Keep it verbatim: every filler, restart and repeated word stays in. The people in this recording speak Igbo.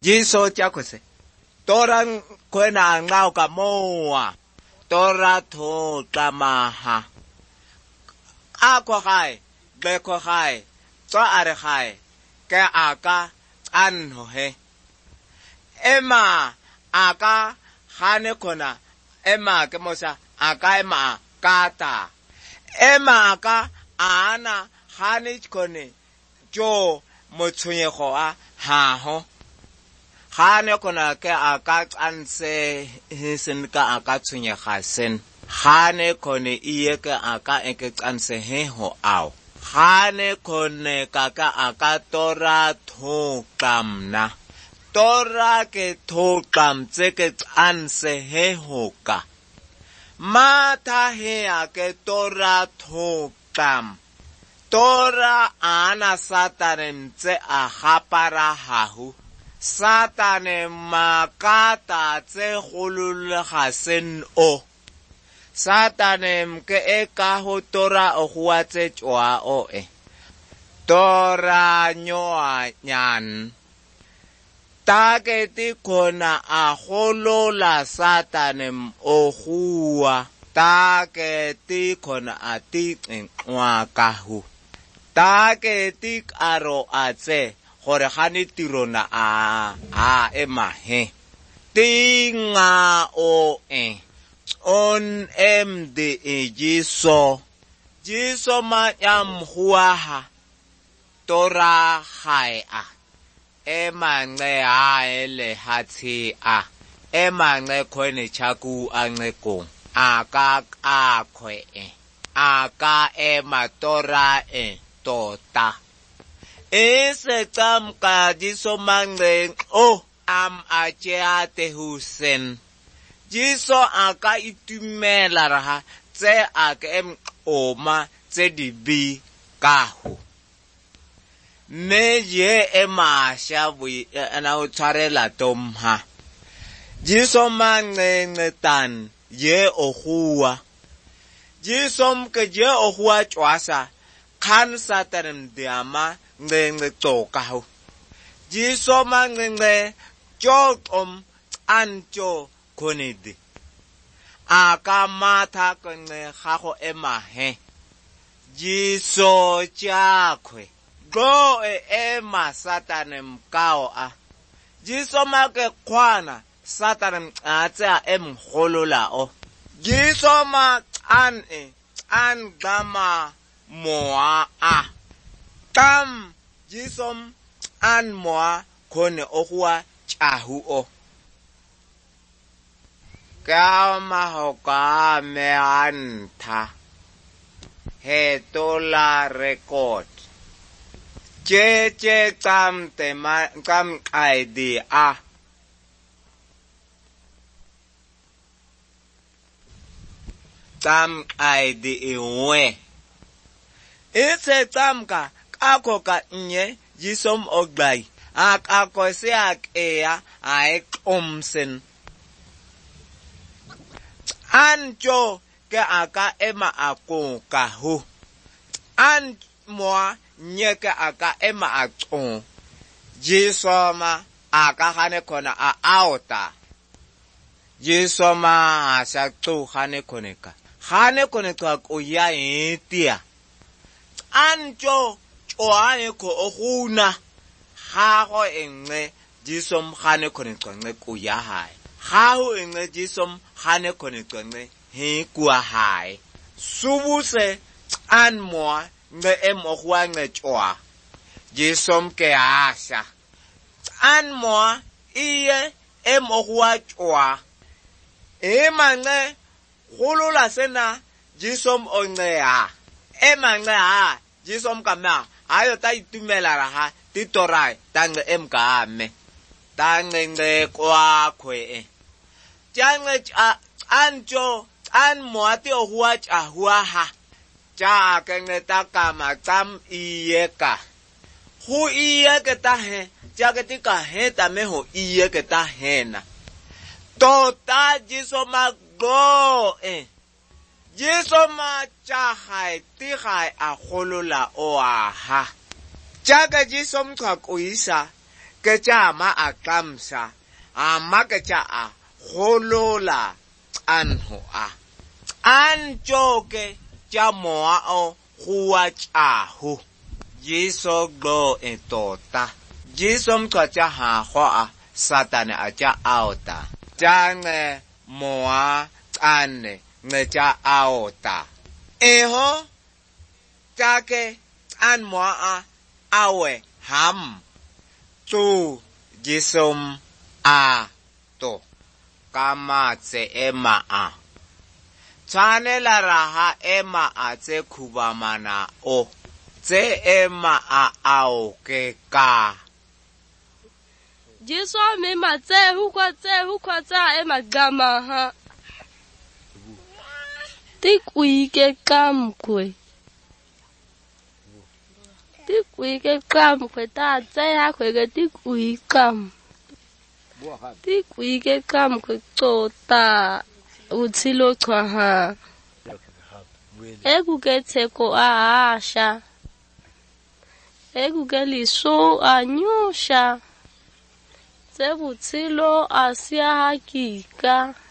jiso chakose toran kwena ngao ka moa tora tho tamaha akwa gai beko gai twa are gai ke aka anho he ema aka hane kona ema ke mosa aka ema kata ema aka ana hane kone jo motsunyego a haho hane kona ke aka tsanse hisen ka aka tsunyega sen hane kone iye ke aka eke tsanse he ho ao hane kone kaka aka tora thokamna tora ke thokam tse ke tsanse he hoka mata he ake tora thokam tora ana satanem tse a hapara hahu satane makata tse khululega sen o satanem ke eka ho tora o hua tse twa o e tora nyoa nyan take ti kona a holola satanem o hua take ti kona a ti nkwa kahu take ti aro atse gore gane tirona a a emahe tinga o e on em de ejiso jiso ma yam huaha tora hai a emange a ele hati a emange kone chaku aneko aka akwe e aka ema tora e tota ese tamka jiso mange o am acheate husen jiso aka itumela raha tse aka em oma tse dibi kahu me ye ema shabu ana utharela tomha jiso mange ngetan ye ohua jiso mke ye ohua chwasa kan satanem diama ngenge tokahu jiso mange nge chokom ancho konede aka mata kone haho emahe jiso chakwe go e ema satanem kao a jiso make kwana satanem atse a em holola o jiso ma an e an gama moa a tam jisom an moa kone ohua chahu o kama hoka me anta hetola record che che tam te ma kam idea tam idea we ese tamka kako ka nye jisom oglai ak akose ak ea aek omsen ancho ke aka ema ako kahu an moa nye ke aka ema akon jisoma aka hane kona a auta jisoma asa tu hane koneka hane koneka ko ya etia ancho choane ko ohuna hago engle jisom hane koneka nge ko ya hai hago engle jisom hane koneka nge he kwa hai subuse an moa nge em ohua nge choa jisom ke asha an moa iye em ohua choa ema nge holola sena jisom onge a ema nge a jisom kama ayo ta itumela raha titorai tange em ka ame tange nge kwa kwe jange anjo an moati ohua chahua ha cha kenge takama tam iyeka hu iyeke tahe chake ka he tameho iyeke tahena tota jisoma go eh jisoma chahai tihai aholola oaha chake jisom kakuisa ke tša ma a tlamsa ama ke tša a golola anho a antjoke tša moa o goa tšaho Jesu glo e tota Jesu mtwa tša hago a Satane a tša aota tša nge moa tšane nge tša aota eho tša ke an moa a awe ham tu Jesu a to kamatse ema a tshwanela raha ema a tse khubamana o tse ema a ao ke ka Jesu me matse hukwa tse hukwa tsa ema gama ha Tikwike kamkwe Tikwike kamkwe ta tse ha kweke tikwikam Tikwike kamkwe tota utilo chwaha Ekuke ko aasha Ekuke liso anyusha Sebutilo asia hakika